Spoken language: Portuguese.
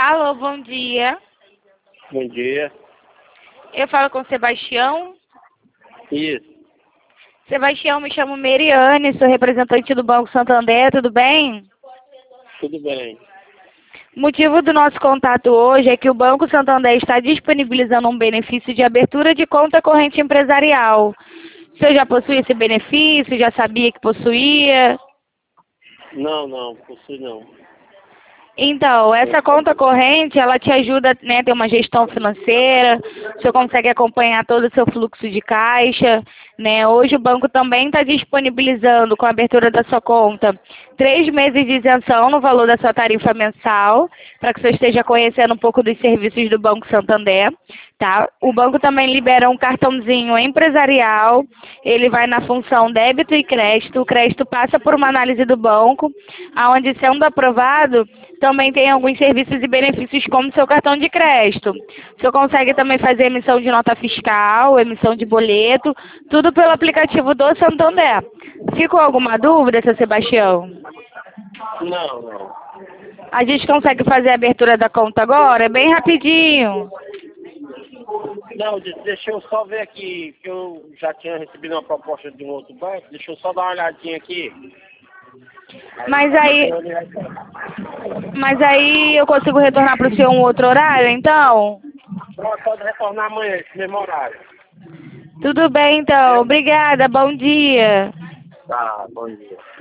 Alô, bom dia. Bom dia. Eu falo com o Sebastião. Isso, Sebastião, me chamo Meriane, sou representante do Banco Santander, tudo bem? tudo bem. O motivo do nosso contato hoje é que o Banco Santander está disponibilizando um benefício de abertura de conta corrente empresarial. O senhor já possui esse benefício? Já sabia que possuía? Não, possui não. Então, essa conta corrente, ela te ajuda, né, a ter uma gestão financeira, o senhor consegue acompanhar todo o seu fluxo de caixa, né? Hoje o banco também está disponibilizando, com a abertura da sua conta, 3 meses de isenção no valor da sua tarifa mensal, para que o senhor esteja conhecendo um pouco dos serviços do Banco Santander, tá? O banco também libera um cartãozinho empresarial, ele vai na função débito e crédito, o crédito passa por uma análise do banco, aonde sendo aprovado, também tem alguns serviços e benefícios como seu cartão de crédito. O senhor consegue também fazer emissão de nota fiscal, emissão de boleto, tudo pelo aplicativo do Santander. Ficou alguma dúvida, seu Sebastião? Não. A gente consegue fazer a abertura da conta agora? É bem rapidinho. Não, deixa eu só ver aqui, que eu já tinha recebido uma proposta de um outro banco, deixa eu só dar uma olhadinha aqui. Mas aí eu consigo retornar para o senhor um outro horário, então? Pode retornar amanhã, esse mesmo horário. Tudo bem, então. Obrigada. Bom dia. Tá, bom dia.